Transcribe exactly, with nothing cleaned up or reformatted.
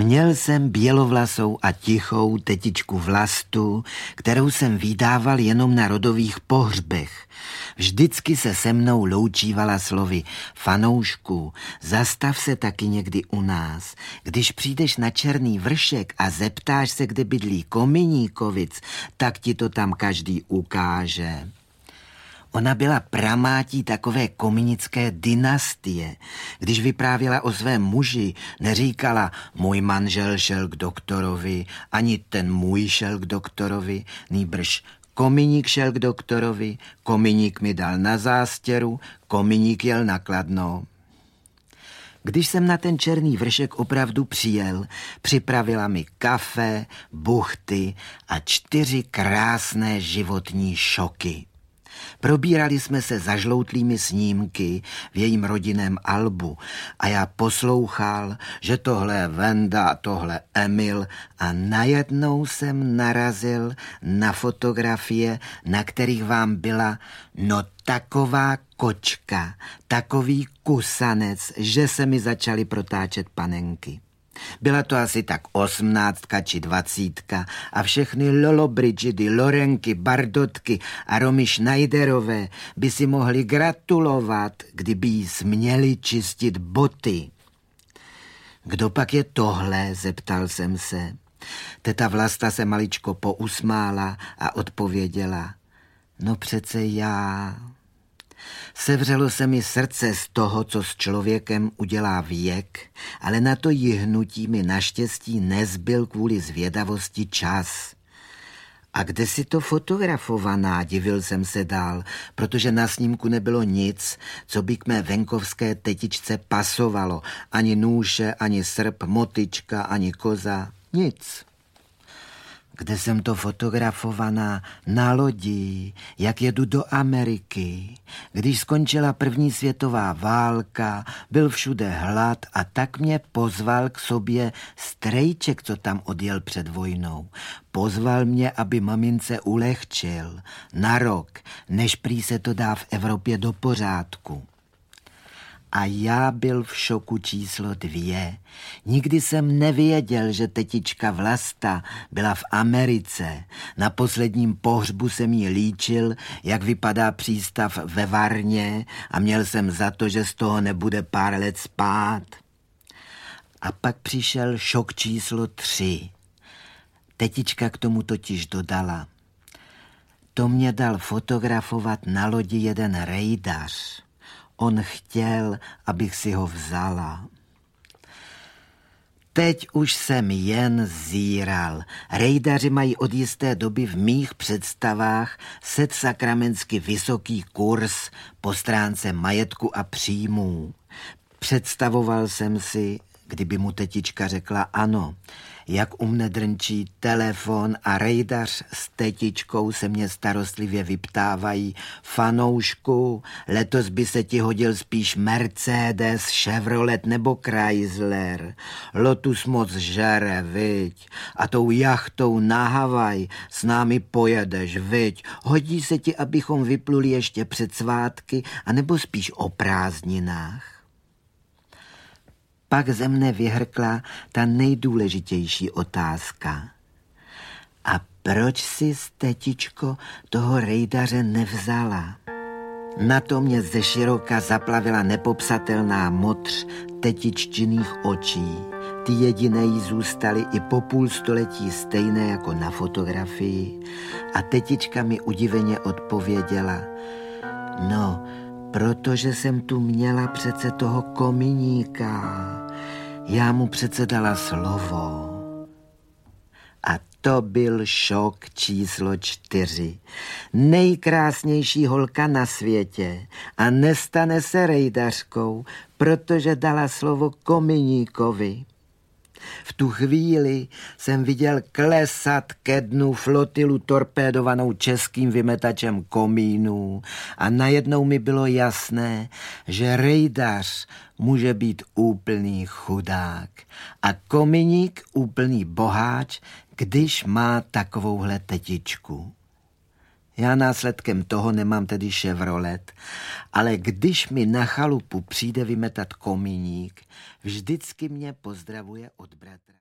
Měl jsem bělovlasou a tichou tetičku Vlastu, kterou jsem vydával jenom na rodových pohřbech. Vždycky se se mnou loučívala slovy: fanoušku, zastav se taky někdy u nás. Když přijdeš na Černý vršek a zeptáš se, kde bydlí Kominíkovic, tak ti to tam každý ukáže. Ona byla pramátí takové kominické dynastie. Když vyprávěla o svém muži, neříkala: můj manžel šel k doktorovi, ani ten můj šel k doktorovi, nýbrž Kominík šel k doktorovi, Kominík mi dal na zástěru, Kominík jel na Kladno. Když jsem na ten Černý vršek opravdu přijel, připravila mi kafe, buchty a čtyři krásné životní šoky. Probírali jsme se zažloutlými snímky v jejím rodinném albu a já poslouchal, že tohle je Venda a tohle Emil, a najednou jsem narazil na fotografie, na kterých vám byla no taková kočka, takový kusanec, že se mi začaly protáčet panenky. Byla to asi tak osmnáctka či dvacítka a všechny Lollobrigidy, Lorenky, Bardotky a Romy Schneiderové by si mohli gratulovat, kdyby jí směli čistit boty. Kdo pak je tohle, zeptal jsem se. Teta Vlasta se maličko pousmála a odpověděla: no přece já. Sevřelo se mi srdce z toho, co s člověkem udělá věk, ale na to jihnutí mi naštěstí nezbyl kvůli zvědavosti čas. A kde si to fotografovaná, divil jsem se dál, protože na snímku nebylo nic, co by k mé venkovské tetičce pasovalo. Ani nůše, ani srp, motyčka, ani koza, nic. Kde jsem to fotografovaná? Na lodi, jak jedu do Ameriky. Když skončila první světová válka, byl všude hlad a tak mě pozval k sobě strejček, co tam odjel před vojnou. Pozval mě, aby mamince ulehčil na rok, než prý se to dá v Evropě do pořádku. A já byl v šoku číslo dvě. Nikdy jsem nevěděl, že tetička Vlasta byla v Americe. Na posledním pohřbu jsem jí líčil, jak vypadá přístav ve Varně, a měl jsem za to, že z toho nebude pár let spát. A pak přišel šok číslo tři. Tetička k tomu totiž dodala: to mě dal fotografovat na lodi jeden rejdař. On chtěl, abych si ho vzala. Teď už jsem jen zíral. Rejdaři mají od jisté doby v mých představách setsakramentsky vysoký kurz po stránce majetku a příjmů. Představoval jsem si, kdyby mu tetička řekla ano, jak u mne drnčí telefon a rejdař s tetičkou se mě starostlivě vyptávají: fanoušku, letos by se ti hodil spíš Mercedes, Chevrolet nebo Chrysler. Lotus moc žere, viď? A tou jachtou na Havaj s námi pojedeš, viď? Hodí se ti, abychom vypluli ještě před svátky, anebo spíš o prázdninách? Pak ze mne vyhrkla ta nejdůležitější otázka. A proč si, tetičko, toho rejdaře nevzala? Na to mě ze široka zaplavila nepopsatelná modř tetiččiných očí. Ty jediné jí zůstaly i po půl století stejné jako na fotografii. A tetička mi udiveně odpověděla: no, protože jsem tu měla přece toho Kominíka. Já mu přece dala slovo. A to byl šok číslo čtyři. Nejkrásnější holka na světě a nestane se rejdařkou, protože dala slovo Kominíkovi. V tu chvíli jsem viděl klesat ke dnu flotilu torpédovanou českým vymetačem komínů a najednou mi bylo jasné, že rejdař může být úplný chudák a Kominík úplný boháč, když má takovouhle tetičku. Já následkem toho nemám tedy Chevrolet, ale když mi na chalupu přijde vymetat Kominík, vždycky mě pozdravuje od bratra.